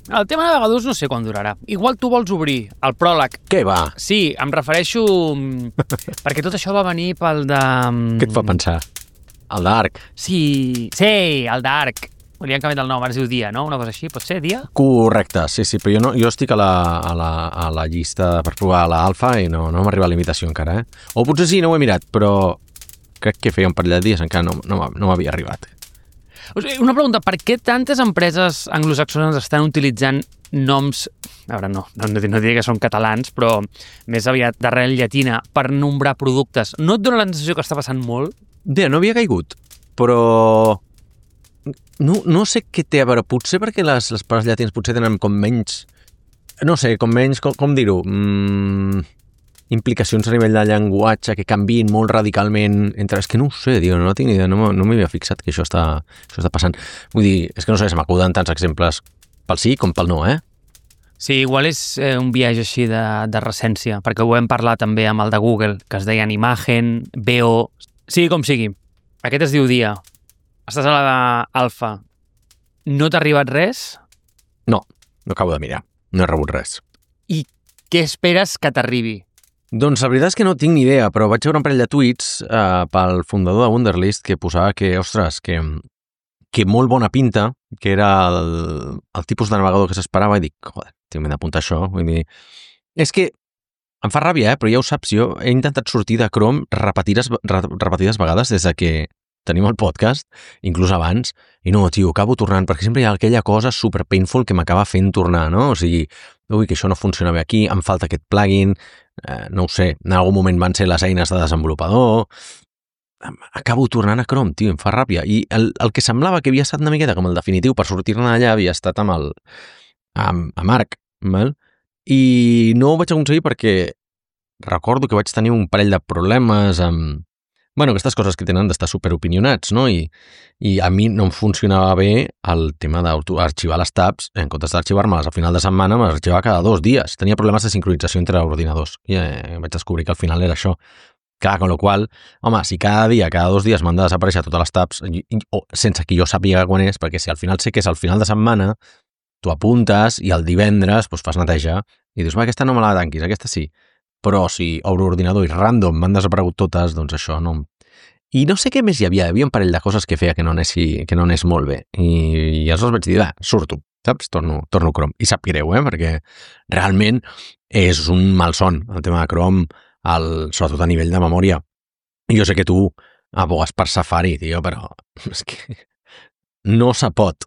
El tema de navegadors no sé quan durarà. Igual tu vols obrir el pròleg. Què va? Sí, em refereixo... perquè tot això va venir pel de... Què et fa pensar? El d'Arc. Sí, el d'Arc. Li han canviat el nom, ara es diu Dia, no? Una cosa així, pot ser, Dia? Correcte, sí, però jo estic a la llista per provar l'alfa i no m'ha arribat la limitació encara, O potser sí, no ho he mirat, però crec que feia un parell de dies encara no m'havia arribat. O sigui, una pregunta, per què tantes empreses anglosaxones estan utilitzant noms, a veure, no diré que són catalans, però més aviat d'arrel llatina, per nombrar productes? No et dona la sensació que està passant molt? Bé, no havia caigut, però no sé què té a veure, potser perquè les paraules llatines potser tenen com menys, no sé, com dir-ho, implicacions a nivell de llenguatge que canviïn molt radicalment entre... És que no ho sé, no tinc ni idea, no m'havia fixat que això està passant. Vull dir, és que no sé, se m'acuden tants exemples pel sí com pel no, Sí, igual és un viatge així de recència, perquè ho hem parlat també amb el de Google, que es deien Imagen, VO... Sigui com sigui, aquest es diu Dia. Estàs a l'alfa. No t'ha arribat res? No acabo de mirar, no he rebut res. I què esperes que t'arribi? Doncs la veritat és que no tinc ni idea, però vaig veure un parell de tuits pel fundador de Wunderlist que posava que, ostres, que molt bona pinta, que era el tipus de navegador que s'esperava, i dic, joder, m'he d'apuntar això, vull dir... És que em fa ràbia, però ja ho saps, jo he intentat sortir de Chrome repetides vegades des de que tenim el podcast, inclús abans, i no, tio, acabo tornant, perquè sempre hi ha aquella cosa super painful que m'acaba fent tornar, no? O sigui, ui, que això no funciona bé aquí, em falta aquest plugin, no ho sé, en algun moment van ser les eines de desenvolupador, acabo tornant a Chrome, tio, em fa ràbia, i el que semblava que havia estat una miqueta com el definitiu per sortir-ne d'allà havia estat amb Arc, val? I no ho vaig aconseguir perquè recordo que vaig tenir un parell de problemes amb... Bueno, aquestes coses que tenen d'estar superopinionats, no? I a mi no em funcionava bé el tema d'arxivar les tabs, en comptes d'arxivar-me-les al final de setmana, me les arxivava cada 2 dies. Tenia problemes de sincronització entre ordinadors. I vaig descobrir que al final era això. Clar, con lo qual, home, si cada dia, cada 2 dies m'han de desaparèixer totes les tabs, sense que jo sàpiga quan és, perquè si al final sé que és al final de setmana, tu apuntes i el divendres doncs, fas neteja i dius, va, aquesta no me la tanquis, aquesta sí. Però si obro ordinador i random m'han desaparegut totes, doncs això no... I no sé què més hi havia un parell de coses que feia que no anés molt bé. I aleshores vaig dir, surto, saps? Torno a Chrome. I sap greu, perquè realment és un malson el tema de Chrome, sobretot a nivell de memòria. I jo sé que tu abogues per Safari, tio, però és que no se pot.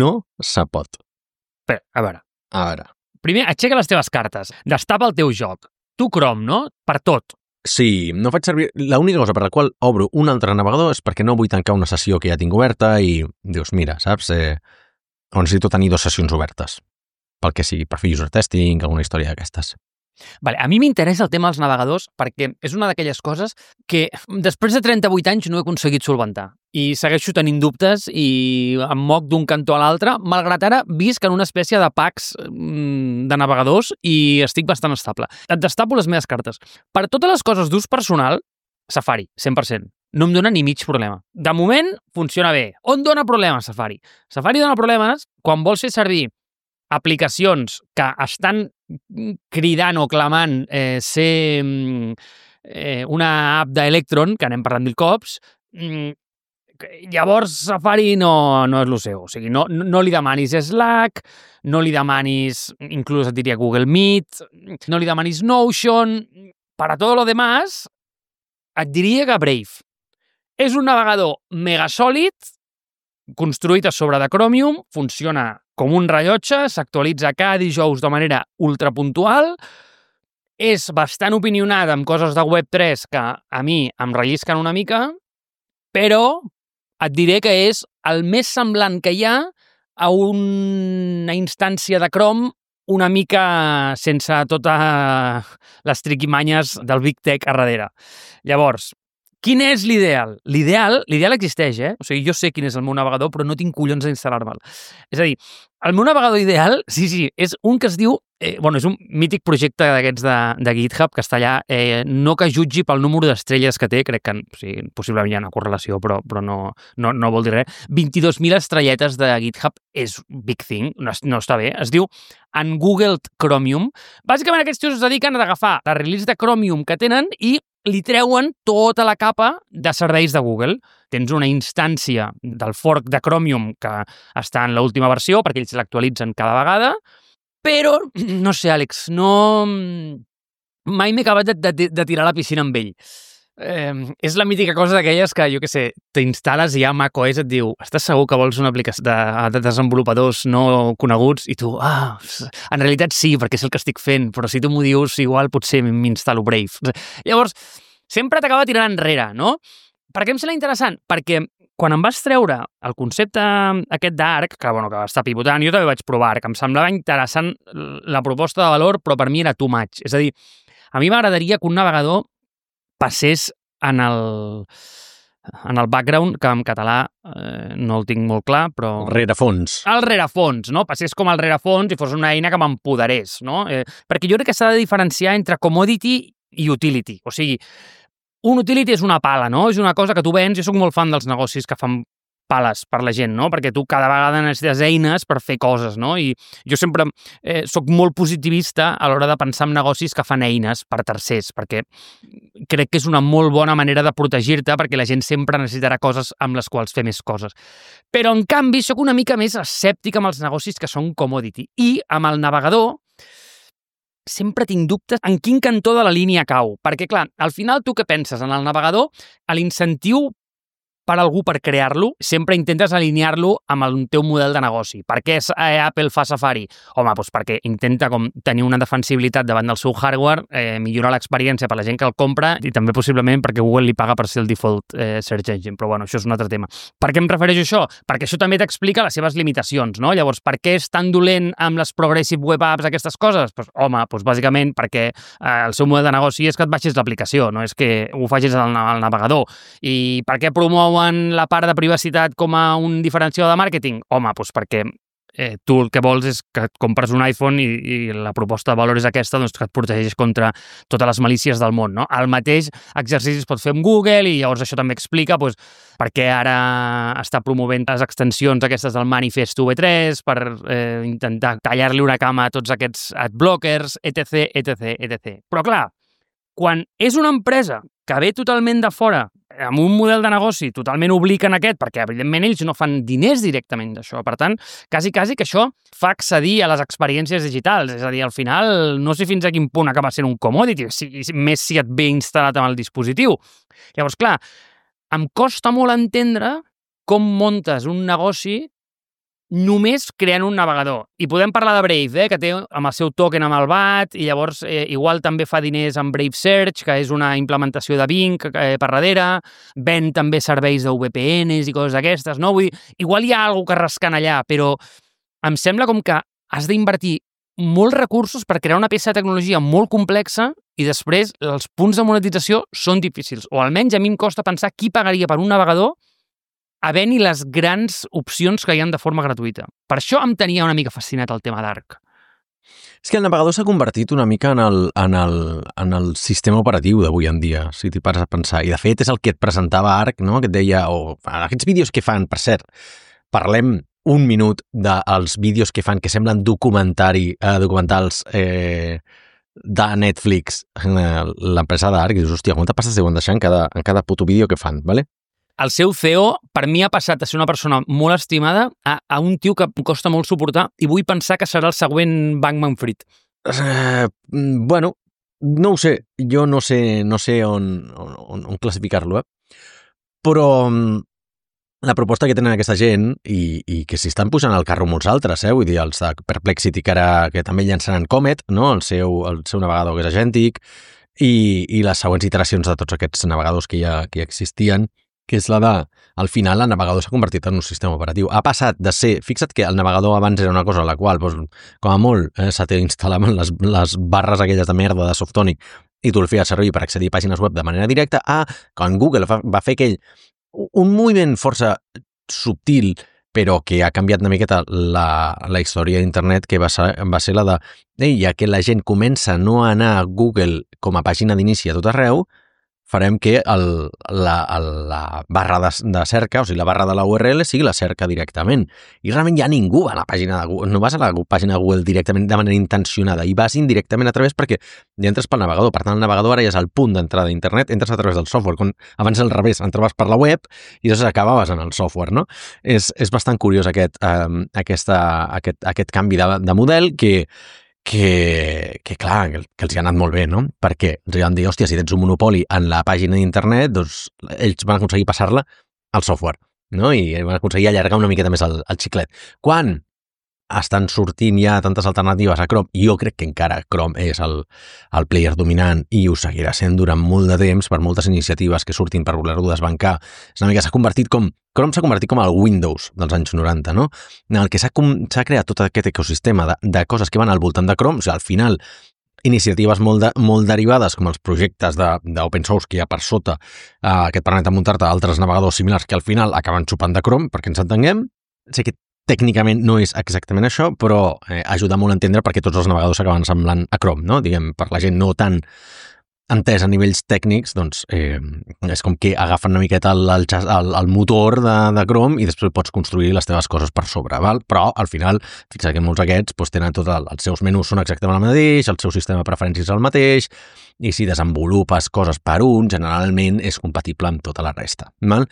Espera, a veure. Primer, aixeca les teves cartes. Destapa el teu joc. Tu Chrome, no? Per tot. Sí, no faig servir... L'única cosa per la qual obro un altre navegador és perquè no vull tancar una sessió que ja tinc oberta i dius, mira, saps? Necessito tenir 2 sessions obertes. Pel que sigui, per fer user testing, alguna història d'aquestes. Vale, a mi m'interessa el tema dels navegadors perquè és una d'aquelles coses que després de 38 anys no he aconseguit solventar i segueixo tenint dubtes i em moc d'un cantó a l'altre, malgrat ara visc en una espècie de packs de navegadors i estic bastant estable. Et destapo les meves cartes. Per totes les coses d'ús personal, Safari, 100%. No em dona ni mig problema. De moment, funciona bé. On dona problemes, Safari? Safari dona problemes quan vols fer servir aplicacions que estan cridant o clamant ser una app d'Electron, que anem parlant mil cops, llavors Safari no és el seu. O sigui, no li demanis Slack, no li demanis, inclús et diria Google Meet, no li demanis Notion. Para todo lo demás, et diria que Brave. És un navegador mega sòlid, construït a sobre de Chromium, funciona com un rellotge, s'actualitza cada dijous de manera ultrapuntual, és bastant opinionat amb coses de Web3 que a mi em rellisquen una mica, però et diré que és el més semblant que hi ha a una instància de Chrome una mica sense totes les triquimanyes del Big Tech a darrere. Llavors, Quin és l'ideal? L'ideal existeix, eh? O sigui, jo sé quin és el meu navegador, però no tinc collons d'instal·lar-me'l. És a dir, el meu navegador ideal, sí, és un que es diu... és un mític projecte d'aquests de GitHub que està allà, no que jutgi pel número d'estrelles que té, crec que possiblement hi ha una correlació, però no vol dir res. 22.000 estrelletes de GitHub és big thing, no està bé. Es diu Ungoogled Chromium. Bàsicament aquests tios es dediquen a agafar la release de Chromium que tenen i li treuen tota la capa de serveis de Google. Tens una instància del fork de Chromium que està en l'última versió, perquè ells l'actualitzen cada vegada, però, no sé, Àlex, mai m'he acabat de tirar a la piscina amb ell. És la mítica cosa d'aquelles que, jo què sé, t'instal·les i ja macOS et diu estàs segur que vols una aplicació de desenvolupadors no coneguts? I tu, en realitat sí, perquè és el que estic fent, però si tu m'ho dius, igual potser m'instal·lo Brave. Llavors, sempre t'acaba tirant enrere, no? Per què em sembla interessant? Perquè quan em vas treure el concepte aquest d'Arc, que va estar pivotant, jo també vaig provar Arc, em semblava interessant la proposta de valor, però per mi era too much. És a dir, a mi m'agradaria que un navegador passés en el background, que en català no el tinc molt clar, però... El rerefons. El rerefons, no? Passés com el rerefons i fos una eina que m'empoderés, no? Perquè jo crec que s'ha de diferenciar entre commodity i utility. O sigui, un utility és una pala, no? És una cosa que tu vens. Jo soc molt fan dels negocis que fan pales per la gent, no? Perquè tu cada vegada necessites eines per fer coses, no? I jo sempre soc molt positivista a l'hora de pensar en negocis que fan eines per tercers, perquè crec que és una molt bona manera de protegir-te, perquè la gent sempre necessitarà coses amb les quals fer més coses. Però, en canvi, soc una mica més escèptic amb els negocis que són commodity. I amb el navegador sempre tinc dubtes en quin cantó de la línia cau. Perquè, clar, al final tu què penses? En el navegador, l'incentiu per algú per crear-lo, sempre intentes alinear-lo amb el teu model de negoci. Per què Apple fa Safari? Home, doncs perquè intenta com tenir una defensibilitat davant del seu hardware, millorar l'experiència per la gent que el compra i també possiblement perquè Google li paga per ser el default search engine. Però bueno, això és un altre tema. Per què em refereixo a això? Perquè això també t'explica les seves limitacions, no? Llavors, per què és tan dolent amb les progressive web apps aquestes coses? Doncs, home, bàsicament perquè el seu model de negoci és que et baixis l'aplicació, no és que ho facis al navegador. I per què promou la part de privacitat com a un diferencial de màrqueting? Home, doncs perquè tu el que vols és que et compres un iPhone i la proposta de valor és aquesta, doncs que et protegeix contra totes les malícies del món, no? El mateix exercici es pot fer amb Google i llavors això també explica doncs, per què ara està promovent les extensions aquestes del Manifest V3 per intentar tallar-li una cama a tots aquests adblockers, etc. Però clar, quan és una empresa que ve totalment de fora, amb un model de negoci totalment oblic en aquest, perquè evidentment ells no fan diners directament d'això. Per tant, quasi que això fa accedir a les experiències digitals. És a dir, al final, no sé fins a quin punt acaba sent un commodity, més si et ve instal·lat amb el dispositiu. Llavors, clar, em costa molt entendre com muntes un negoci només creant un navegador. I podem parlar de Brave, que té amb el seu token amb el BAT, i llavors igual també fa diners amb Brave Search, que és una implementació de Bing per darrere, ven també serveis de VPNs i coses d'aquestes, no? Vull dir, igual hi ha alguna cosa rascant allà, però em sembla com que has d'invertir molts recursos per crear una peça de tecnologia molt complexa i després els punts de monetització són difícils. O almenys a mi em costa pensar qui pagaria per un navegador havent-hi les grans opcions que hi ha de forma gratuïta. Per això em tenia una mica fascinat el tema d'Arc. És que el navegador s'ha convertit una mica en el sistema operatiu d'avui en dia, si t'hi pares a pensar. I de fet és el que et presentava Arc, no? Que et deia, aquests vídeos que fan, per cert, parlem un minut dels vídeos que fan que semblen documentals de Netflix, l'empresa d'Arc, i dius, hòstia, quanta pasta es deuen deixar en cada puto vídeo que fan, ¿vale? El seu CEO, per mi, ha passat a ser una persona molt estimada a un tio que em costa molt suportar i vull pensar que serà el següent Bankman-Fried. Bueno, no ho sé. Jo no sé on classificar-lo, Però la proposta que tenen aquesta gent i que s'hi estan posant al carro molts altres, vull dir, els de Perplexity que també llançaran Comet, no? El seu navegador que és agèntic i les següents iteracions de tots aquests navegadors que ja existien, que és la de, al final, el navegador s'ha convertit en un sistema operatiu. Ha passat de ser, fixa't que el navegador abans era una cosa a la qual, doncs, com a molt, se t'instal·laven les barres aquelles de merda de Softonic i tu el feies servir per accedir a pàgines web de manera directa, quan Google va fer un moviment força subtil, però que ha canviat una miqueta la història d'internet, que va ser la de ja que la gent comença a no anar a Google com a pàgina d'inici a tot arreu, farem que la barra de cerca, o sigui, la barra de la URL sigui la cerca directament. I realment ja ningú va a la pàgina de Google, no vas a la pàgina de Google directament de manera intencionada, i vas indirectament a través perquè ja entres pel navegador. Per tant, el navegador ara ja és el punt d'entrada d'internet, entres a través del software. Abans al revés, entraves per la web i després acabaves en el software, no? És bastant curiós aquest canvi de model que clar, que els hi ha anat molt bé, no? Perquè ens van dir, hòstia, si tens un monopoli en la pàgina d'internet, doncs ells van aconseguir passar-la al software, no? I van aconseguir allargar una miqueta més el xiclet. Quan estan sortint ja tantes alternatives a Chrome, jo crec que encara Chrome és el player dominant i ho seguirà sent durant molt de temps per moltes iniciatives que surtin per voler-ho desbancar. És una mica, Chrome s'ha convertit com el Windows dels anys 90, no? En el que s'ha creat tot aquest ecosistema de coses que van al voltant de Chrome, o sigui, al final, iniciatives molt derivades, com els projectes d'open source que hi ha per sota, que et permeten muntar-te altres navegadors similars que al final acaben xupant de Chrome, perquè ens entenguem. Sé que tècnicament no és exactament això, però ajuda molt a entendre perquè tots els navegadors s'acaben semblant a Chrome, no? Diguem, per la gent no tan entès a nivells tècnics, doncs és com que agafen una miqueta el motor de Chrome i després pots construir les teves coses per sobre, val? Però al final, fixa't que molts d'aquests tenen tots els seus menús són exactament el mateix, el seu sistema de preferències és el mateix, i si desenvolupes coses per un, generalment és compatible amb tota la resta, val?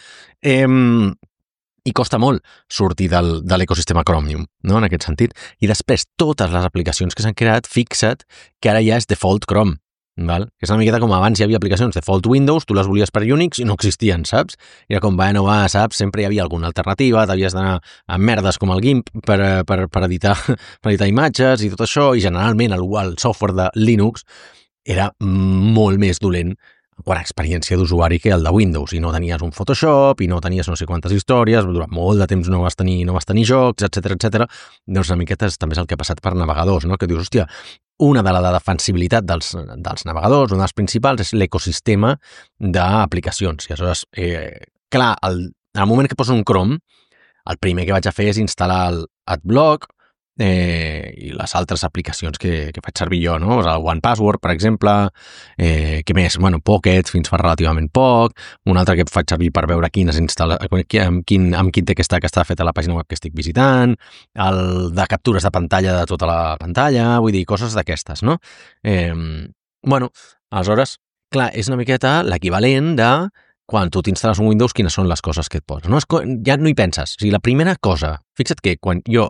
I costa molt sortir de l'ecosistema Chromium, no? En aquest sentit. I després, totes les aplicacions que s'han creat, fixa't que ara ja és default Chrome, val? Que és una miqueta com abans hi havia aplicacions default Windows, tu les volies per Unix i no existien, saps? I era com, saps? Sempre hi havia alguna alternativa, t'havies d'anar a merdes com el GIMP per editar imatges i tot això, i generalment el software de Linux era molt més dolent quant a experiència d'usuari que el de Windows, i no tenies un Photoshop, i no tenies no sé quantes històries, durant molt de temps no vas tenir jocs, etc. Doncs una miqueta també és el que ha passat per navegadors, no? Que dius, hòstia, una de la defensibilitat dels navegadors, una dels principals, és l'ecosistema d'aplicacions. I aleshores, clar, al moment que poso un Chrome, el primer que vaig a fer és instal·lar l'Adblock, i les altres aplicacions que faig servir jo, no? El OnePassword, per exemple, què més? Bueno, Pocket, fins fa relativament poc, un altre que faig servir per veure amb quin text que està fet a la pàgina web que estic visitant, el de captures de pantalla de tota la pantalla, vull dir, coses d'aquestes, no? Bueno, aleshores, clar, és una miqueta l'equivalent de quan tu t'instal·les un Windows, quines són les coses que et poses, no? Ja no hi penses. O sigui, la primera cosa, fixa't que quan jo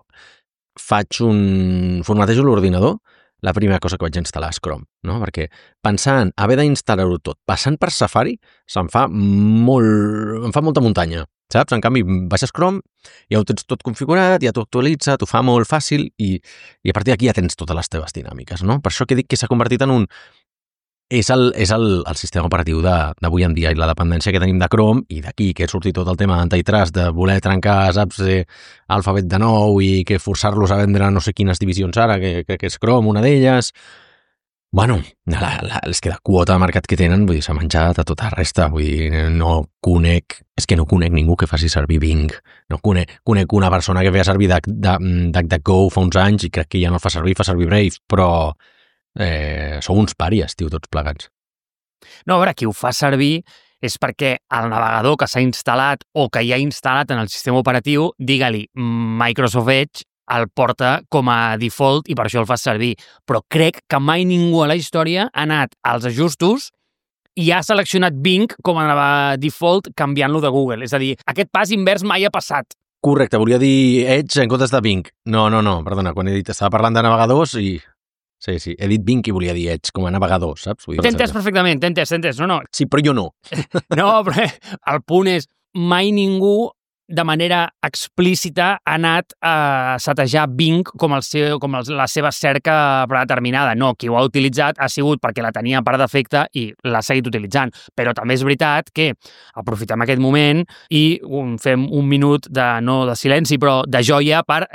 formatejo l'ordinador, la primera cosa que vaig instal·lar és Chrome, no? Perquè pensant haver d'instal·lar-ho tot, passant per Safari, em fa molta muntanya, saps? En canvi, baixes Chrome, ja ho tens tot configurat, ja t'ho actualitza, t'ho fa molt fàcil i a partir d'aquí ja tens totes les teves dinàmiques, no? Per això que dic que s'ha convertit en és el sistema operatiu d'avui en dia, i la dependència que tenim de Chrome, i d'aquí que ha sortit tot el tema d'antitrust, de voler trencar saps, Alphabet de nou i que forçar-los a vendre no sé quines divisions ara, que és Chrome una d'elles. Bueno, és que la quota de mercat que tenen, vull dir, s'ha menjat a tota la resta, vull dir, no conec ningú que faci servir Bing, no conec una persona que feia servir DuckDuckGo fa uns anys i crec que ja no el fa servir Brave, però sou uns pàries, tio, tots plegats. No, a veure, qui ho fa servir és perquè el navegador que s'ha instal·lat o que ja ha instal·lat en el sistema operatiu, digue-li Microsoft Edge, el porta com a default i per això el fa servir. Però crec que mai ningú a la història ha anat als ajustos i ha seleccionat Bing com a default canviant-lo de Google. És a dir, aquest pas invers mai ha passat. Correcte, volia dir Edge en comptes de Bing. No, perdona, quan estava parlant de navegadors i... Sí, he dit Bing i volia dir Edge com a navegador, saps? T'he entès perfectament, t'he entès, no. Sí, però jo no. No, però el punt és, mai ningú de manera explícita ha anat a setejar Bing com la seva cerca predeterminada. No, qui ho ha utilitzat ha sigut perquè la tenia per defecte i l'ha seguit utilitzant. Però també és veritat que aprofitem aquest moment i fem un minut no de silenci, però de joia per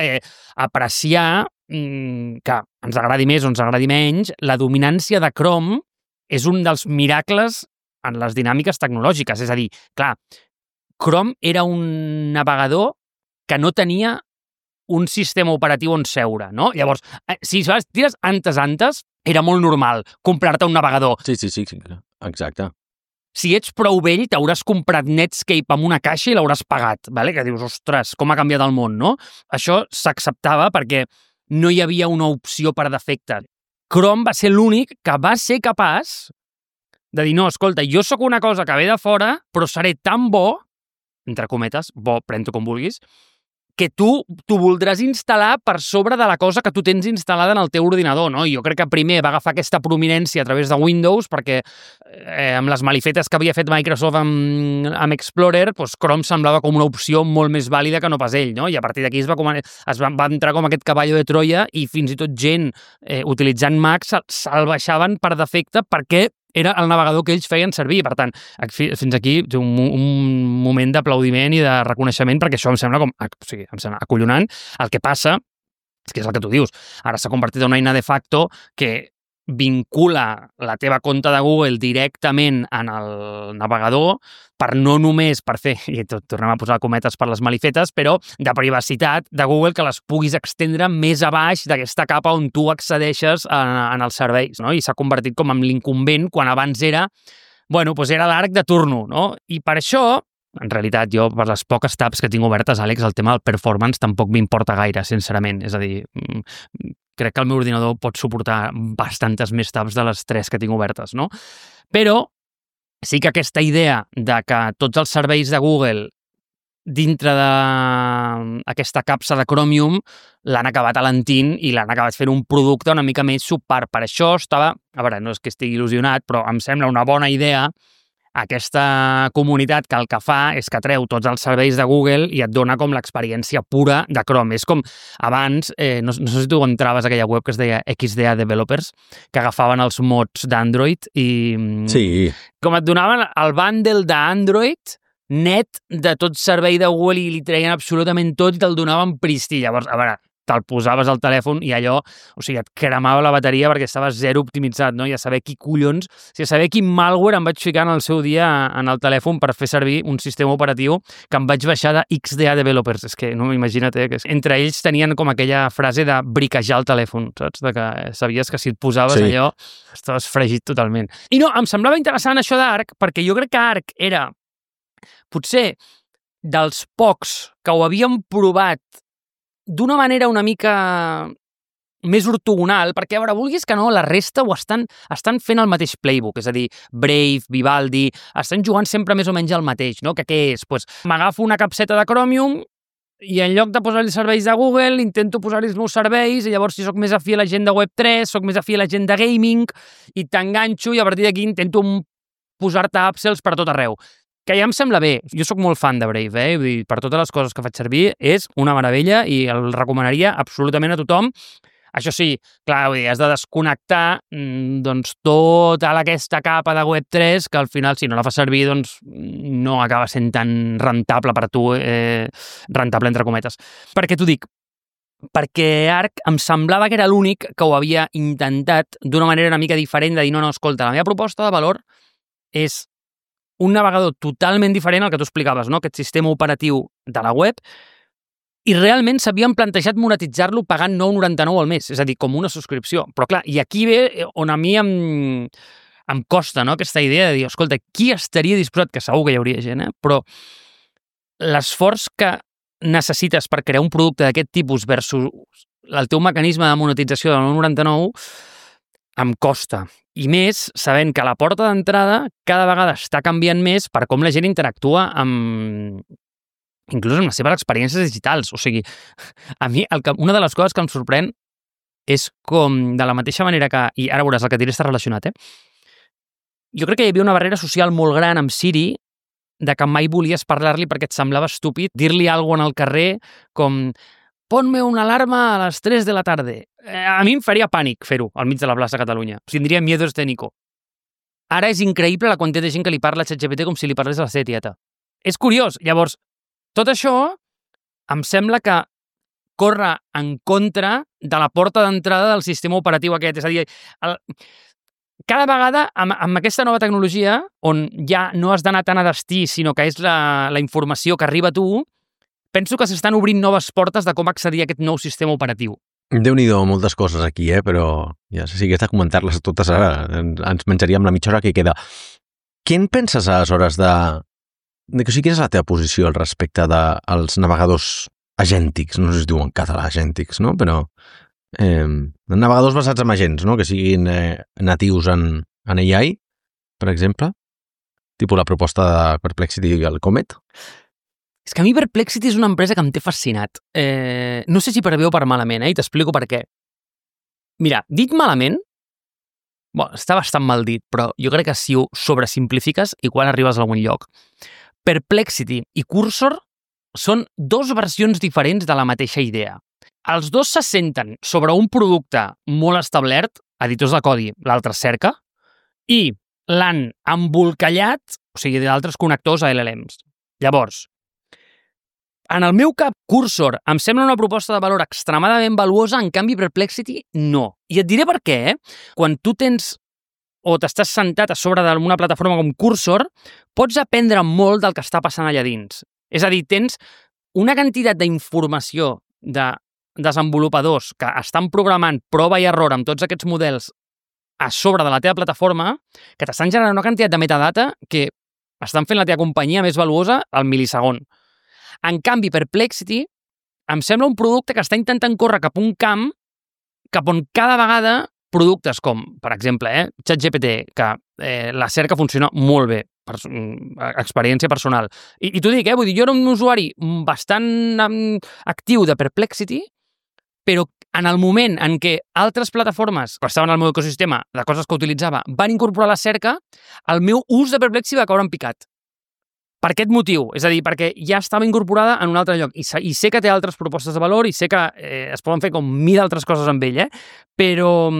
apreciar que ens agradi més o ens agradi menys, la dominància de Chrome és un dels miracles en les dinàmiques tecnològiques. És a dir, clar, Chrome era un navegador que no tenia un sistema operatiu on seure, no? Llavors, si tires antes, era molt normal comprar-te un navegador. Sí, exacte. Si ets prou vell, t'hauràs comprat Netscape amb una caixa i l'hauràs pagat, vale? Que dius, ostres, com ha canviat el món, no? Això s'acceptava perquè no hi havia una opció per defecte. Chrome va ser l'únic que va ser capaç de dir, no, escolta, jo sóc una cosa que ve de fora, però seré tan bo, entre cometes, bo, pren-t'ho com vulguis, que tu voldràs instal·lar per sobre de la cosa que tu tens instal·lada en el teu ordinador, no? Jo crec que primer va agafar aquesta prominència a través de Windows perquè amb les malifetes que havia fet Microsoft amb Explorer, doncs Chrome semblava com una opció molt més vàlida que no pas ell, no? I a partir d'aquí va entrar com aquest cavall de Troia i fins i tot gent utilitzant Mac se'l baixaven per defecte perquè era el navegador que ells feien servir. Per tant, fins aquí un moment d'aplaudiment i de reconeixement, perquè això em sembla acollonant. El que passa és que és el que tu dius. Ara s'ha convertit en una eina de facto que vincula la teva compte de Google directament en el navegador per no només per fer, i tornem a posar cometes per les malifetes, però de privacitat de Google que les puguis extendre més a baix d'aquesta capa on tu accedeixes en els serveis, no? I s'ha convertit com en l'incumbent quan abans era, era l'arc de turno, no? I per això, en realitat, jo, per les poques tabs que tinc obertes, Àlex, el tema del performance tampoc m'importa gaire, sincerament. És a dir, crec que el meu ordinador pot suportar bastantes més tabs de les 3 que tinc obertes, no? Però sí que aquesta idea de que tots els serveis de Google dintre d'aquesta capsa de Chromium l'han acabat alentint i l'han acabat fent un producte una mica més subpar. Per això estava, a veure, no és que estigui il·lusionat, però em sembla una bona idea aquesta comunitat que el que fa és que treu tots els serveis de Google i et dona com l'experiència pura de Chrome. És com abans, no sé si tu entraves a aquella web que es deia XDA Developers, que agafaven els mods d'Android i sí. Com et donaven el bundle d'Android net de tot servei de Google i li treien absolutament tot i te'l donaven pristí. Llavors, a veure, te'l posaves al telèfon i allò, et cremava la bateria perquè estava zero optimitzat, no? I a saber qui collons, a saber quin malware em vaig ficar en el seu dia en el telèfon per fer servir un sistema operatiu que em vaig baixar de XDA Developers. És que, no, imagina't, que entre ells tenien com aquella frase de briquejar el telèfon, saps? De que sabies que si et posaves allò, estaves fregit totalment. I no, em semblava interessant això d'Arc, perquè jo crec que Arc era potser dels pocs que ho havien provat d'una manera una mica més ortogonal, perquè, a veure, vulguis que no, la resta ho estan fent el mateix playbook, és a dir, Brave, Vivaldi, estan jugant sempre més o menys el mateix, no? Que què és? M'agafo una capseta de Chromium i en lloc de posar-li serveis de Google, intento posar-li els meus serveis i llavors si sóc més afí a la gent de Web3, sóc més afí a la gent de gaming i t'enganxo i a partir d'aquí intento posar-te upsells per tot arreu. Que ja em sembla bé. Jo sóc molt fan de Brave, Vull dir, per totes les coses que faig servir, és una meravella i el recomanaria absolutament a tothom. Això sí, clar, vull dir, has de desconnectar doncs, tota aquesta capa de Web3 que al final, si no la fas servir, doncs no acaba sent tan rentable per a tu, rentable entre cometes. Per què t'ho dic? Perquè Arc em semblava que era l'únic que ho havia intentat d'una manera una mica diferent de dir, no, escolta, la meva proposta de valor és un navegador totalment diferent al que tu explicaves, no? Aquest sistema operatiu de la web, i realment s'havien plantejat monetitzar-lo pagant 9,99 al mes, és a dir, com una subscripció. Però clar, i aquí ve on a mi em costa, no? Aquesta idea de dir, escolta, qui estaria disposat, que segur que hi hauria gent, però l'esforç que necessites per crear un producte d'aquest tipus versus el teu mecanisme de monetització de 9,99 em costa. I més, sabent que la porta d'entrada cada vegada està canviant més per com la gent interactua inclús amb les seves experiències digitals. O sigui, a mi una de les coses que em sorprèn és com, de la mateixa manera que, i ara veuràs, el que diré està relacionat, jo crec que hi havia una barrera social molt gran amb Siri de que mai volies parlar-li perquè et semblava estúpid dir-li alguna cosa al carrer com ponme una alarma a les 3 de la tarde. A mi em faria pànic fer-ho al mig de la plaça de Catalunya. Tindria miedo escénico. Ara és increïble la quantitat de gent que li parla a ChatGPT com si li parlés a la seva tieta. És curiós. Llavors, tot això em sembla que corre en contra de la porta d'entrada del sistema operatiu aquest. És a dir, cada vegada, amb aquesta nova tecnologia, on ja no has d'anar tan a destí, sinó que és la informació que arriba a tu, penso que s'estan obrint noves portes de com accedir a aquest nou sistema operatiu. Déu-n'hi-do, moltes coses aquí, però ja si hagués de comentar-les totes ara, ens menjaríem la mitja hora que queda. Què en penses aleshores de que sí que és la teva posició al respecte dels navegadors agèntics? No sé si es diu en català agèntics, no? Però navegadors basats en agents, no? Que siguin natius en AI, per exemple, tipus la proposta de Perplexity i el Comet. És que a mi Perplexity és una empresa que em té fascinat. No sé si per bé o per malament, i t'explico per què. Mira, dit malament, està bastant mal dit, però jo crec que si ho sobresimplifiques, igual arribes a algun lloc. Perplexity i Cursor són dos versions diferents de la mateixa idea. Els dos se senten sobre un producte molt establert, editors de codi, l'altre cerca, i l'han embolcallat, o sigui, d'altres connectors a LLMs. Llavors, en el meu cap, Cursor em sembla una proposta de valor extremadament valuosa, en canvi Perplexity no. I et diré per què. Quan tu tens o t'estàs sentat a sobre d'una plataforma com Cursor, pots aprendre molt del que està passant allà dins. És a dir, tens una quantitat d'informació de desenvolupadors que estan programant prova i error amb tots aquests models a sobre de la teva plataforma que t'estan generant una quantitat de metadata que estan fent la teva companyia més valuosa al milisegon. En canvi, Perplexity em sembla un producte que està intentant córrer cap a un camp cap on cada vegada productes com, per exemple, ChatGPT, que la cerca funciona molt bé, experiència personal. I t'ho dic, vull dir, jo era un usuari bastant actiu de Perplexity, però en el moment en què altres plataformes que estaven al meu ecosistema de coses que utilitzava van incorporar la cerca, el meu ús de Perplexity va caure en picat. Per aquest motiu, és a dir, perquè ja estava incorporada en un altre lloc i sé que té altres propostes de valor i sé que es poden fer com 1000 altres coses amb ell, però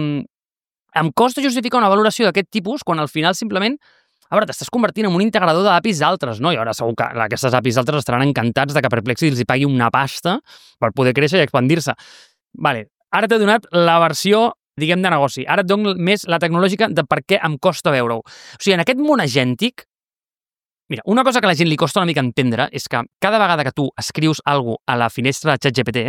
em costa justificar una valoració d'aquest tipus quan al final simplement, a veure, t'estàs convertint en un integrador d'APIs d'altres, no? I ara segur que aquestes APIs d'altres estaran encantats de que Perplexity els hi pagui una pasta per poder créixer i expandir-se. Vale, ara t'he donat la versió, diguem, de negoci. Ara et dono més la tecnològica de per què em costa veure-ho. O sigui, en aquest món agèntic, mira, una cosa que a la gent li costa una mica entendre és que cada vegada que tu escrius alguna cosa a la finestra de ChatGPT,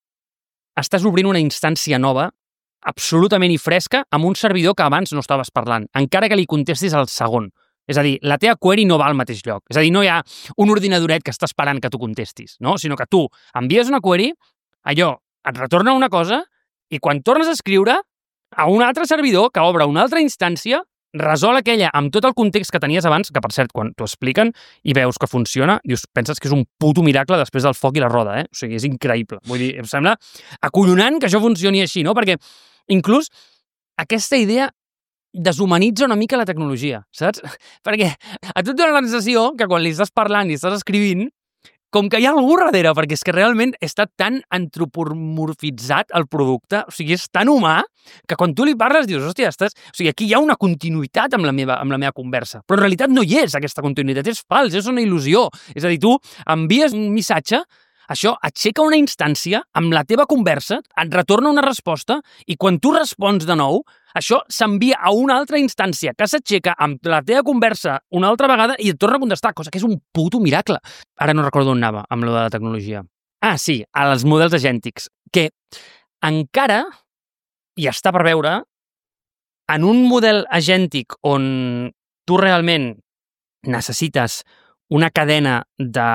estàs obrint una instància nova, absolutament i fresca, amb un servidor que abans no estaves parlant, encara que li contestis al segon. És a dir, la teva query no va al mateix lloc. És a dir, no hi ha un ordinadoret que està esperant que tu contestis, no? Sinó que tu envies una query, allò et retorna una cosa, i quan tornes a escriure, a un altre servidor que obre una altra instància, resol aquella amb tot el context que tenies abans, que per cert, quan t'ho expliquen i veus que funciona, dius, penses que és un puto miracle després del foc i la roda, O sigui, és increïble. Vull dir, em sembla acollonant que això funcioni així, no? Perquè inclús aquesta idea deshumanitza una mica la tecnologia, saps? Perquè a tu et dona la sensació que quan li estàs parlant i estàs escrivint, com que hi ha algú darrere, perquè és que realment està tan antropomorfitzat el producte, o sigui, és tan humà, que quan tu li parles dius, hòstia, o sigui, aquí hi ha una continuïtat amb la meva conversa, però en realitat no hi és aquesta continuïtat, és fals, és una il·lusió. És a dir, tu envies un missatge, això aixeca una instància amb la teva conversa, et retorna una resposta, i quan tu respons de nou, això s'envia a una altra instància que s'aixeca amb la teva conversa una altra vegada i et torna a contestar, cosa que és un puto miracle. Ara no recordo on anava amb lo de la tecnologia. Ah, sí, als models agèntics, que encara hi està per veure en un model agèntic on tu realment necessites una cadena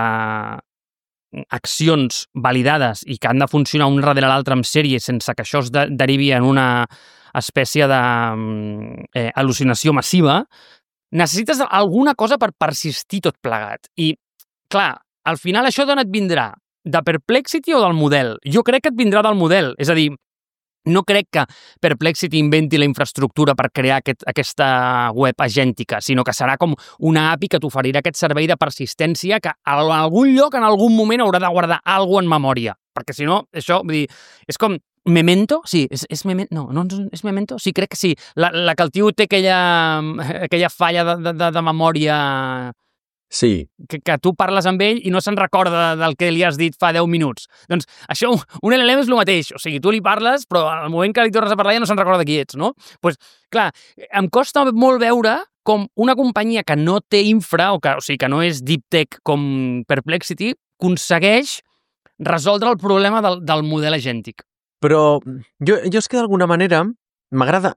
d'accions validades i que han de funcionar un darrere l'altre en sèrie sense que això es derivi en una espècie d'al·lucinació massiva, necessites alguna cosa per persistir tot plegat. I, clar, al final això d'on et vindrà? De Perplexity o del model? Jo crec que et vindrà del model. És a dir, no crec que Perplexity inventi la infraestructura per crear aquesta web agèntica, sinó que serà com una API que t'oferirà aquest servei de persistència que en algun lloc, en algun moment, haurà de guardar alguna cosa en memòria. Perquè si no, això, vull dir, és com Memento? Sí, és Memento? No és Memento? Sí, crec que sí. La que el tio té aquella falla de memòria Sí. Que tu parles amb ell i no se'n recorda del que li has dit fa 10 minuts. Doncs això, un LLM és el mateix. O sigui, tu li parles, però al moment que li tornes a parlar ja no se'n recorda qui ets, no? Doncs, clar, em costa molt veure com una companyia que no té infra, o sigui, que no és deep tech com Perplexity, aconsegueix resoldre el problema del model agèntic. Però jo és que d'alguna manera m'agrada,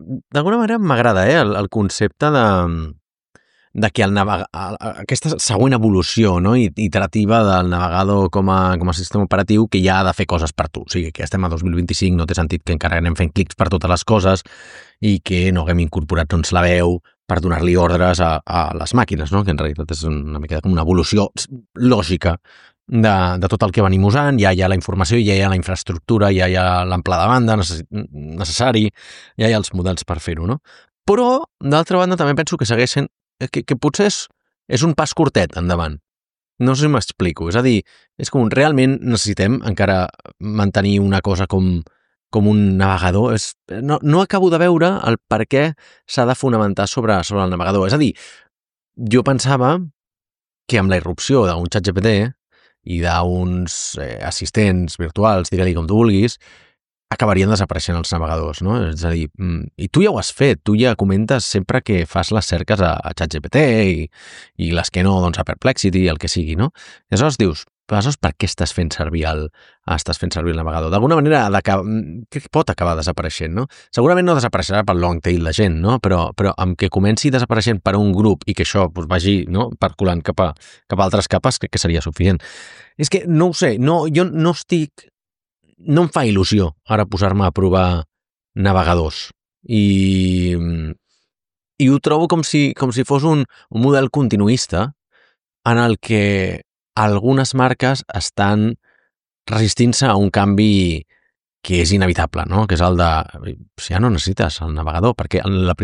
el concepte de que aquesta següent evolució, no, iterativa del navegador com a sistema operatiu que ja ha de fer coses per tu. O sigui, que estem a 2025, no té sentit que encara anem fent clics per totes les coses i que no haguem incorporat la veu per donar-li ordres a les màquines, no? Que en realitat és una mica com una evolució lògica de tot el que venim usant. Ja hi ha la informació, ja hi ha la infraestructura, ja hi ha l'ample de banda necessari, ja hi ha els models per fer-ho, no? Però, d'altra banda, també penso que segueix sent que potser és un pas curtet endavant. No sé si m'explico. És a dir, és com realment necessitem encara mantenir una cosa com un navegador. No acabo de veure el per què s'ha de fonamentar sobre el navegador. És a dir, jo pensava que amb la irrupció d'un ChatGPT i d'uns assistents virtuals, digue-li com tu vulguis, acabarien desapareixent els navegadors, no? És a dir, i tu ja ho has fet, tu ja comentes sempre que fas les cerques a ChatGPT i les que no, doncs a Perplexity, el que sigui, no? I aleshores dius, aleshores per què estàs fent servir el navegador? D'alguna manera pot acabar desapareixent, no? Segurament no desapareixerà pel long tail de gent, no? Però amb que comenci desapareixent per un grup i que això vagi, no, percolant cap a altres capes, crec que seria suficient. És que no ho sé, jo no em fa il·lusió ara posar-me a provar navegadors i ho trobo com si fos un model continuista en el que algunes marques estan resistint-se a un canvi que és inevitable, no? Que és el de ja no necessites el navegador, perquè la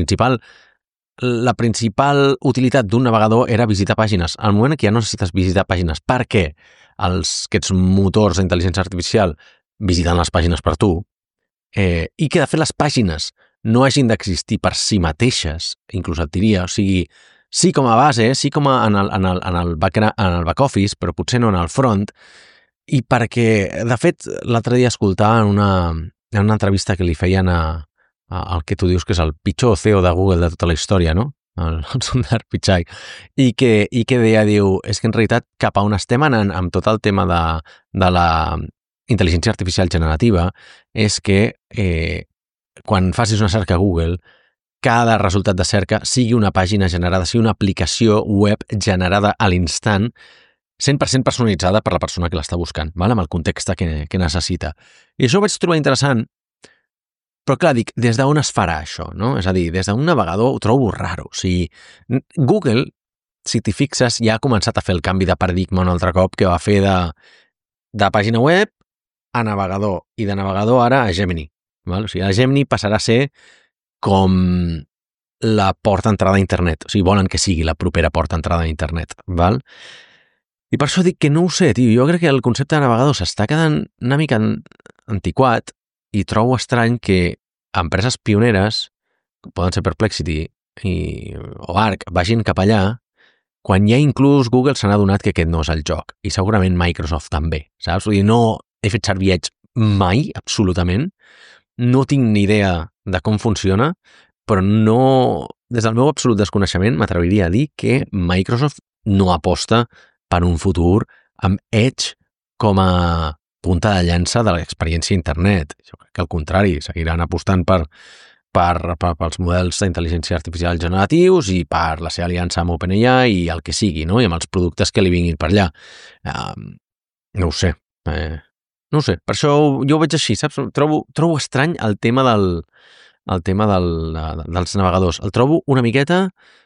principal utilitat d'un navegador era visitar pàgines. Al moment que ja no necessites visitar pàgines perquè aquests motors d'intel·ligència artificial visiten les pàgines per tu, i que de fet les pàgines no hagin d'existir per si mateixes, inclús et diria, o sigui, sí com a base, sí com en el back office, però potser no en el front, i perquè, de fet, l'altre dia escoltava en una entrevista que li feien al que tu dius que és el pitjor CEO de Google de tota la història, no? El Sundar Pichai, i que diu, és que en realitat cap a on estem anant amb tot el tema de la intel·ligència artificial generativa és que quan facis una cerca a Google, cada resultat de cerca sigui una pàgina generada, sigui una aplicació web generada a l'instant, 100% personalitzada per la persona que l'està buscant, amb el context que necessita. I això ho vaig trobar interessant, però clar, dic, des d'on es farà això, no? És a dir, des d'un navegador ho trobo raro. O sigui, Google, si t'hi fixes, ja ha començat a fer el canvi de paradigma un altre cop, que va fer de pàgina web a navegador, i de navegador ara a Gemini. Val? O sigui, a Gemini passarà a ser com la porta d'entrada a internet. O sigui, volen que sigui la propera porta d'entrada a internet. Val? I per això dic que no ho sé, tio. Jo crec que el concepte de navegador s'està quedant una mica antiquat i trobo estrany que empreses pioneres, com poden ser Perplexity o Arc, vagin cap allà quan ja inclús Google se n'ha adonat que aquest no és el joc. I segurament Microsoft també, saps? Vull dir, no he fet servir Edge mai, absolutament. No tinc ni idea de com funciona, però no, des del meu absolut desconeixement, m'atreviria a dir que Microsoft no aposta per un futur amb Edge com a punta de llança de l'experiència a internet. Jo crec que al contrari, seguiran apostant pels models d'intel·ligència artificial generatius i per la seva aliança amb OpenAI i el que sigui, no? I amb els productes que li vinguin per allà. No ho sé. No ho sé. Per això jo ho veig així, saps? Trobo estrany el tema dels navegadors. El trobo una miqueta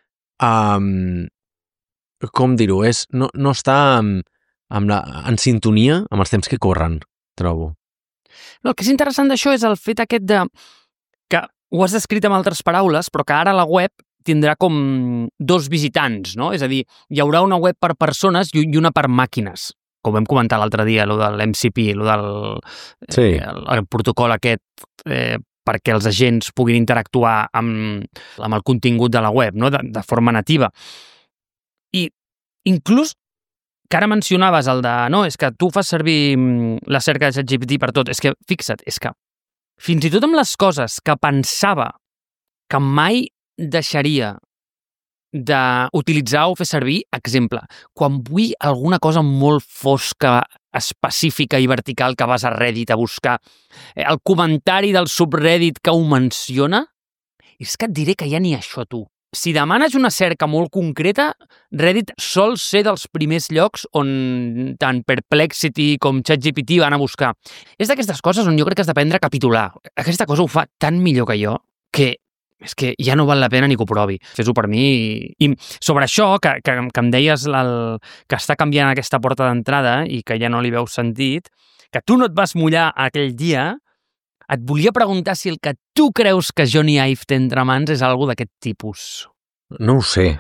com dir-ho? No està en sintonia amb els temps que corren, trobo. No, el que és interessant d'això és el fet aquest de que ho has descrit amb altres paraules, però que ara la web tindrà com dos visitants, no? És a dir, hi haurà una web per persones i una per màquines. Com vam comentar l'altre dia, allò de l'MCP, allò del el protocol aquest perquè els agents puguin interactuar amb el contingut de la web, no? De forma nativa. I inclús que ara mencionaves el de, no, és que tu fas servir la cerca de ChatGPT per tot. És que, fixa't, és que fins i tot amb les coses que pensava que mai deixaria d'utilitzar o fer servir, exemple, quan vull alguna cosa molt fosca, específica i vertical que vas a Reddit a buscar, el comentari del subreddit que ho menciona, és que et diré que ja ni això, tu. Si demanes una cerca molt concreta, Reddit sol ser dels primers llocs on tant Perplexity com ChatGPT van a buscar. És d'aquestes coses on jo crec que has d'aprendre a capitular. Aquesta cosa ho fa tan millor que jo que és que ja no val la pena ni que ho provi. Fes-ho per mi. I sobre això, que em deies que està canviant aquesta porta d'entrada i que ja no li veus sentit, que tu no et vas mullar aquell dia, et volia preguntar si el que tu creus que Jony Ive té entre mans és algo d'aquest tipus. No ho sé.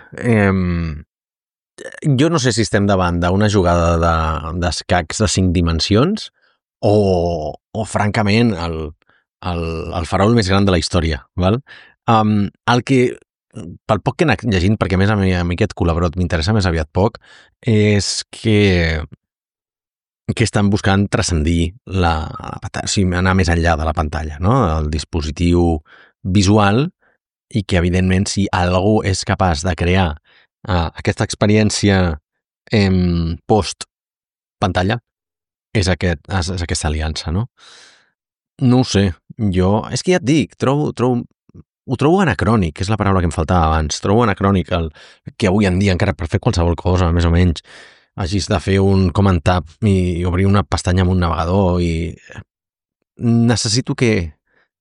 Jo no sé si estem davant d'una jugada d'escacs de 5 dimensions o francament, el farol més gran de la història. Val? El que, pel poc que he anat llegint, perquè a més a mi aquest col·laborat m'interessa més aviat poc, és que estan buscant transcendir anar més enllà de la pantalla, no? El dispositiu visual, i que, evidentment, si algú és capaç de crear aquesta experiència post-pantalla, és aquesta aliança, no? No ho sé. És que ja et dic, ho trobo anacrònic, és la paraula que em faltava abans. Trobo anacrònic que avui en dia, encara per fer qualsevol cosa, més o menys, hagis de fer un comment tab i obrir una pestanya amb un navegador i necessito que...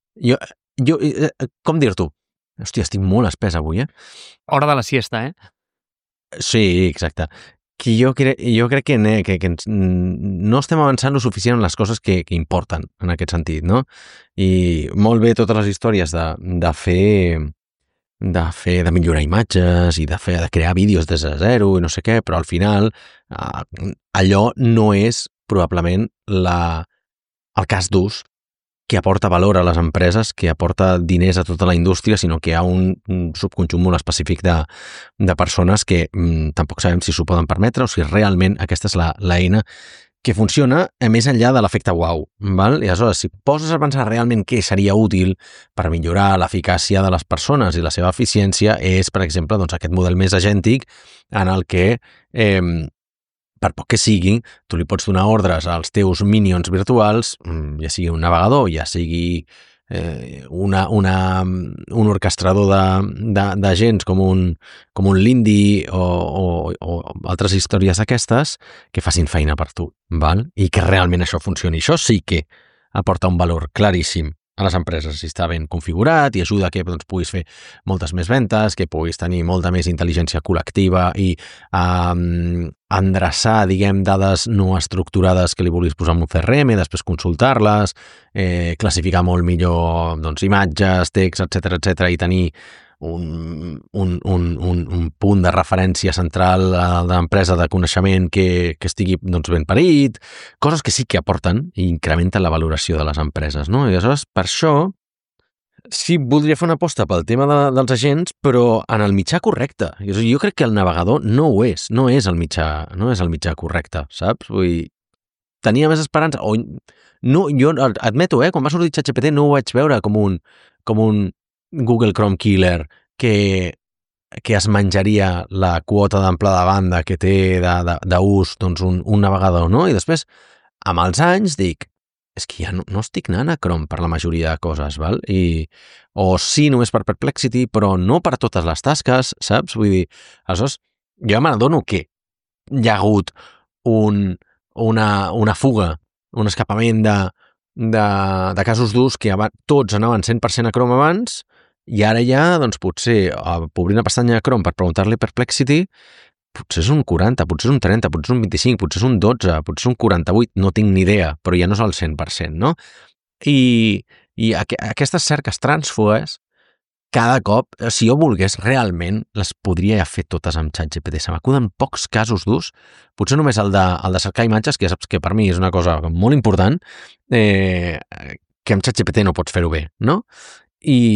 Com dir-t'ho? Hòstia, estic molt espès avui, Hora de la siesta, Sí, exacte. Que jo crec que no estem avançant lo suficient en les coses que importen, en aquest sentit, no? I molt bé totes les històries de millorar imatges i de crear vídeos des de zero i no sé què, però al final allò no és probablement el cas d'ús que aporta valor a les empreses, que aporta diners a tota la indústria, sinó que hi ha un subconjunt molt específic de persones que tampoc sabem si s'ho poden permetre o si realment aquesta és l'eina que funciona més enllà de l'efecte uau. Val? I aleshores, si poses a pensar realment què seria útil per millorar l'eficàcia de les persones i la seva eficiència, és, per exemple, doncs, aquest model més agèntic en el que per poc que sigui, tu li pots donar ordres als teus minions virtuals, ja sigui un navegador, ja sigui un orquestrador d'agents com un Lindy o altres històries d'aquestes que facin feina per tu, val? I que realment això funcioni. Això sí que aporta un valor claríssim a les empreses, si està ben configurat i ajuda que puguis fer moltes més ventes, que puguis tenir molta més intel·ligència col·lectiva i endreçar, diguem, dades no estructurades que li vulguis posar en un CRM, després consultar-les, classificar molt millor imatges, text, etc i tenir un punt de referència central de l'empresa de coneixement que estigui ben parit, coses que sí que aporten i incrementen la valoració de les empreses, no? I aleshores, per això, sí, voldria fer una aposta pel tema dels agents, però en el mitjà correcte. Jo crec que el navegador no ho és, no és el mitjà correcte, saps? Vull dir, tenia més esperança, no, jo admeto, quan va sortir ChatGPT no ho vaig veure com un Google Chrome Killer que es menjaria la quota d'amplada de banda que té d'ús un navegador, no? I després, amb els anys, dic, és que ja no estic anant a Chrome per la majoria de coses, val? O sí, només per Perplexity, però no per totes les tasques, saps? Vull dir, aleshores, jo m'adono que hi ha hagut una fuga, un escapament de casos d'ús que tots anaven 100% a Chrome abans i ara ja, potser, obrir una pestanya a Chrome per preguntar-li Perplexity, potser és un 40, potser és un 30, potser és un 25, potser és un 12, potser és un 48, no tinc ni idea, però ja no és el 100%, no? I aquestes cerques trànsfugues, cada cop, si jo volgués, realment les podria fer totes amb ChatGPT. Se m'acuden pocs casos d'ús, potser només el de cercar imatges, que ja saps que per mi és una cosa molt important, que amb ChatGPT no pots fer-ho bé, no?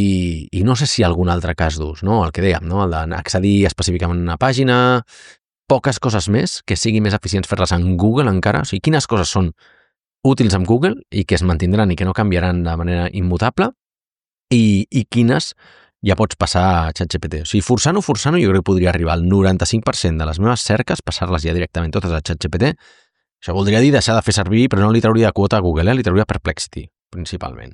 I no sé si hi ha algun altre cas d'ús, no? El que dèiem, no? El d'accedir específicament a una pàgina, poques coses més que sigui més eficients fer-les en Google encara? O sigui, quines coses són útils amb Google i que es mantindran i que no canviaran de manera immutable i quines ja pots passar a ChatGPT. O sigui, forçant-ho, jo crec que podria arribar al 95% de les meves cerques, passar-les ja directament totes a ChatGPT. Això voldria dir deixar de fer servir, però no li trauria de quota a Google, li trauria Perplexity, principalment.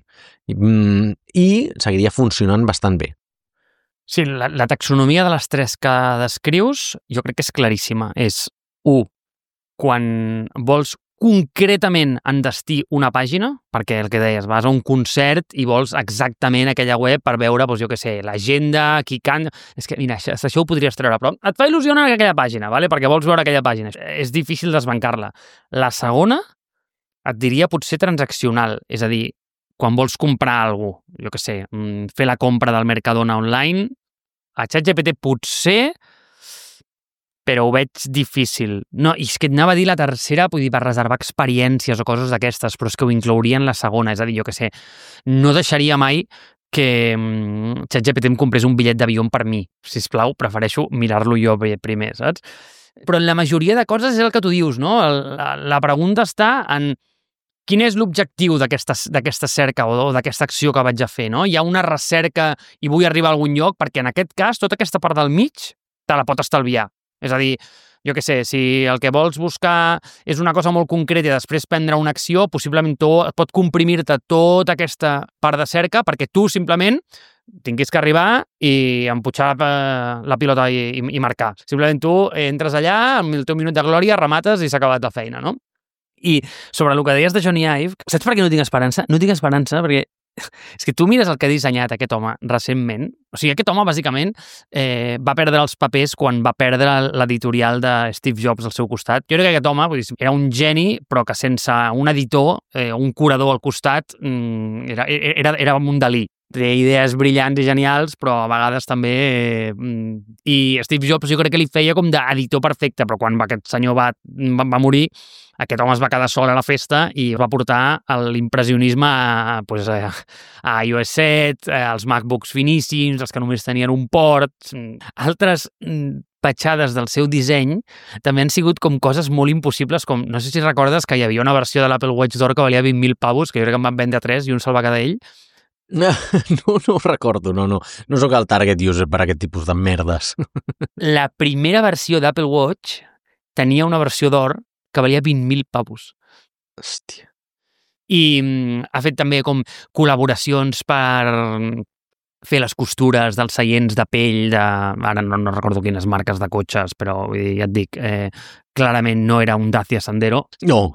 I seguiria funcionant bastant bé. Sí, la taxonomia de les tres que descrius jo crec que és claríssima. És, 1, quan vols concretament enllestir una pàgina, perquè el que deies, vas a un concert i vols exactament aquella web per veure, doncs jo què sé, l'agenda, qui canta... És que, mira, això ho podries treure, però et fa il·lusionar aquella pàgina, ¿vale? Perquè vols veure aquella pàgina. És difícil desbancar-la. La segona, et diria potser transaccional, és a dir, quan vols comprar alguna cosa, jo què sé, fer la compra del Mercadona online, a ChatGPT potser, però ho veig difícil. No, i és que et anava a dir la tercera, vull dir, per reservar experiències o coses d'aquestes, però és que ho inclouria en la segona, és a dir, jo què sé, no deixaria mai que ChatGPT em comprés un bitllet d'avió per mi. Sisplau, prefereixo mirar-lo jo primer, saps? Però en la majoria de coses és el que tu dius, no? La pregunta està en quin és l'objectiu d'aquesta cerca o d'aquesta acció que vaig a fer, no? Hi ha una recerca i vull arribar a algun lloc, perquè en aquest cas, tota aquesta part del mig te la pot estalviar. És a dir, jo què sé, si el que vols buscar és una cosa molt concreta i després prendre una acció, possiblement pot comprimir-te tota aquesta part de cerca perquè tu simplement tinguis que arribar i empujar la pilota i marcar. Simplement tu entres allà, amb el teu minut de glòria, remates i s'ha acabat la feina, no? I sobre el que deies de Johnny Ive, saps per què no tinc esperança? No tinc esperança perquè és que tu mires el que ha dissenyat aquest home recentment. O sigui, aquest home, bàsicament, va perdre els papers quan va perdre l'editorial de Steve Jobs al seu costat. Jo crec que aquest home era un geni, però que sense un editor, un curador al costat, era un Dalí. Té idees brillants i genials, però a vegades també... I Steve Jobs jo crec que li feia com d'editor perfecte, però quan aquest senyor va morir, aquest home es va quedar sol a la festa i va portar l'impressionisme a iOS 7, als MacBooks finíssims, els que només tenien un port. Altres petjades del seu disseny també han sigut com coses molt impossibles, com, no sé si recordes que hi havia una versió de l'Apple Watch d'or que valia 20.000 pavos, que jo crec que en van vendre 3 i un se'l va quedar ell. No ho recordo, no sóc el target user per aquest tipus de merdes. La primera versió d'Apple Watch tenia una versió d'or que valia 20.000 pavos. Hòstia. I ha fet també com col·laboracions per fer les costures dels seients de pell ara no recordo quines marques de cotxes, però vull dir, ja et dic, clarament no era un Dacia Sandero. No.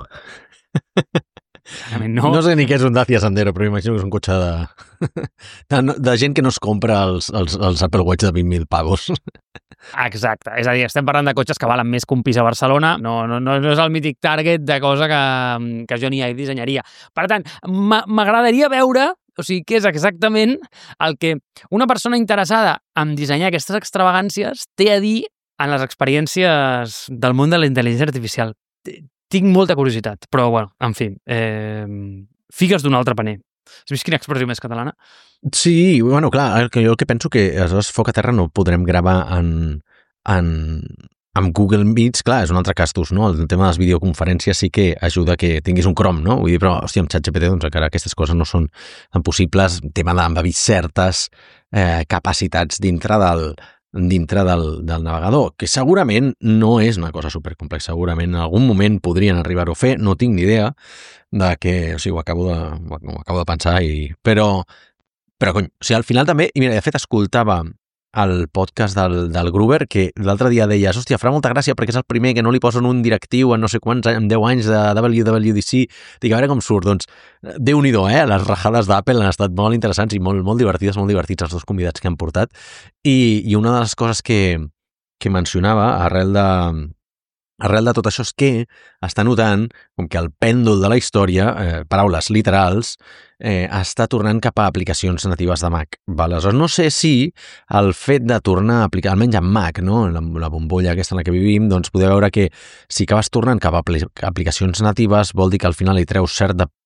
No sé ni què és un Dacia Sandero, però imagino que és un cotxe de gent que no es compra els Apple Watch de 20.000 pavos. Exacte, és a dir, estem parlant de cotxes que valen més que un pis a Barcelona, no és el mític target de cosa que Johnny Ive dissenyaria. Per tant, m'agradaria veure, o sigui, què és exactament el que una persona interessada en dissenyar aquestes extravagàncies té a dir en les experiències del món de la intel·ligència artificial. Tinc molta curiositat, però, bueno, en fi, figues d'un altre paner. Has vist quina expressió més catalana? Sí, bueno, clar, jo el que penso que aleshores foc a terra no podrem gravar amb Google Meets, clar, és un altre cas d'ús, no? El tema de les videoconferències sí que ajuda que tinguis un Chrome, no? Vull dir, però, hòstia, amb ChatGPT, doncs encara aquestes coses no són tan possibles. Tema d'embebir certes capacitats dintre del navegador, que segurament no és una cosa supercomplexa, segurament en algun moment podrien arribar-ho a fer, no tinc ni idea de que, o sigui, ho acabo de pensar, però cony, o sigui, al final també, i mira, de fet escoltava el podcast del Gruber, que l'altre dia deies, hòstia, farà molta gràcia perquè és el primer que no li posen un directiu en no sé quants anys, en 10 anys de WWDC, dic, a veure com surt, doncs, Déu-n'hi-do, les rajades d'Apple han estat molt interessants i molt divertides, molt divertits els dos convidats que han portat, i una de les coses que mencionava arrel de tot això és que està notant com que el pèndol de la història, paraules literals, està tornant cap a aplicacions natives de Mac. Aleshores, no sé si el fet de tornar a aplicar, almenys en Mac, no? La bombolla aquesta en la que vivim, doncs podeu veure que si acabes tornant cap a aplicacions natives vol dir que al final hi treus cert de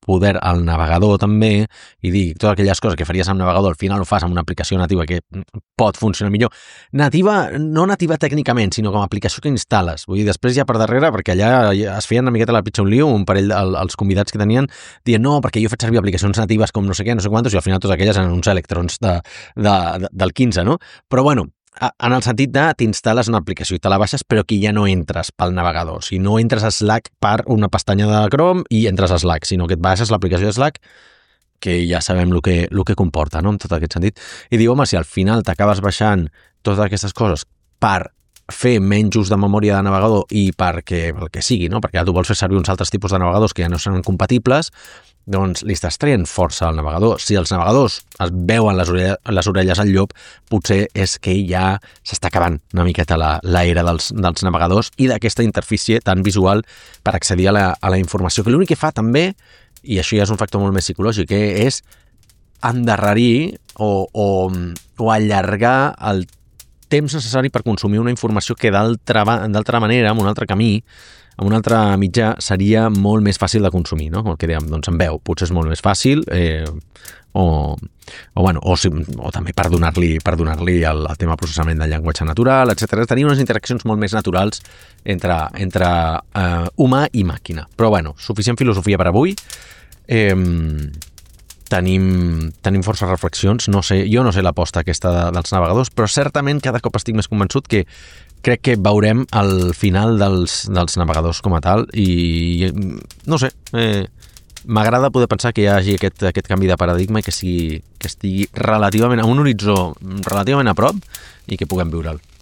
poder al navegador també i dir totes aquelles coses que faries amb navegador al final ho fas amb una aplicació nativa que pot funcionar millor. No nativa tècnicament, sinó com a aplicació que instal·les. Vull dir, després ja per darrere, perquè allà es feien una miqueta la pitxa un lío, un parell dels convidats que tenien dient no, perquè jo he fet servir aplicacions natives com no sé què, no sé quantos, i al final totes aquelles eren uns electrons del 15, no? Però bueno, en el sentit de t'instal·les una aplicació i te la baixes, però que ja no entres pel navegador. O sigui, no entres a Slack per una pestanya de Chrome i entres a Slack, sinó que et baixes l'aplicació de Slack, que ja sabem el que comporta, no?, en tot aquest sentit. I diu, home, si al final t'acabes baixant totes aquestes coses per fer menys ús de memòria de navegador i perquè, pel que sigui, no?, perquè ja tu vols fer servir uns altres tipus de navegadors que ja no seran compatibles, doncs li estàs traient força al navegador. Si els navegadors es veuen les orelles al llop, potser és que ja s'està acabant una miqueta l'era dels navegadors i d'aquesta interfície tan visual per accedir a la informació, que l'únic que fa també, i això ja és un factor molt més psicològic, és endarrerir o allargar el temps necessari per consumir una informació que d'altra manera, amb un altre camí, amb un altre mitjà, seria molt més fàcil de consumir, no? El que dèiem, doncs en veu, potser és molt més fàcil, o també per donar-li el tema processament del llenguatge natural, etc. Tenir unes interaccions molt més naturals entre humà i màquina. Però bueno, suficient filosofia per avui. Tenim força reflexions. Jo no sé l'aposta aquesta dels navegadors, però certament cada cop estic més convençut que crec que veurem el final dels navegadors com a tal i no sé, m'agrada poder pensar que hi hagi aquest canvi de paradigma i que estigui relativament a un horitzó relativament a prop i que puguem viure'l.